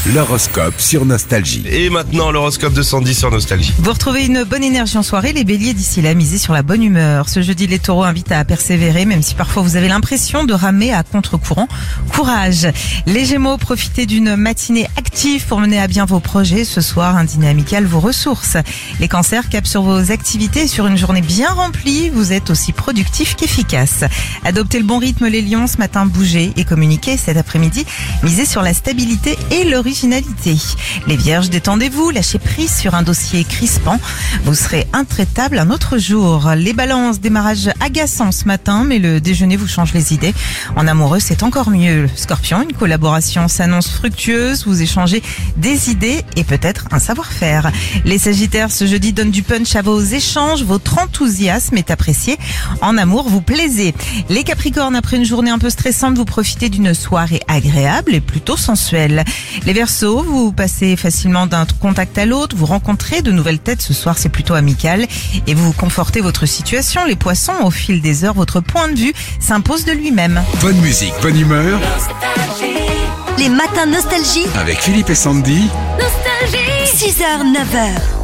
L'horoscope sur Nostalgie. Et maintenant, l'horoscope de Sandy sur Nostalgie. Vous retrouvez une bonne énergie en soirée, les béliers d'ici là, misez sur la bonne humeur. Ce jeudi, les taureaux invitent à persévérer, même si parfois vous avez l'impression de ramer à contre-courant. Courage. Les gémeaux, profitez d'une matinée active pour mener à bien vos projets. Ce soir, un dîner amical vous ressource. Les cancers, cap sur vos activités et sur une journée bien remplie, vous êtes aussi productif qu'efficace. Adoptez le bon rythme, les lions, ce matin, bougez et communiquez. Cet après-midi, misez sur la stabilité et l'originalité. Les vierges, détendez-vous, lâchez prise sur un dossier crispant. Vous serez intraitable un autre jour. Les balances, démarrage agaçant ce matin, mais le déjeuner vous change les idées. En amoureux, c'est encore mieux. Scorpion, une collaboration s'annonce fructueuse. Vous échangez des idées et peut-être un savoir-faire. Les sagittaires, ce jeudi, donne du punch à vos échanges. Votre enthousiasme est apprécié. En amour, vous plaisez. Les capricornes, après une journée un peu stressante, vous profitez d'une soirée agréable et plutôt sensuelle. Les Verseaux, vous passez facilement d'un contact à l'autre, vous rencontrez de nouvelles têtes, ce soir c'est plutôt amical et vous confortez votre situation. Les Poissons, au fil des heures, votre point de vue s'impose de lui-même. Bonne musique, bonne humeur. Les matins Nostalgie. Avec Philippe et Sandy. 6h, 9h.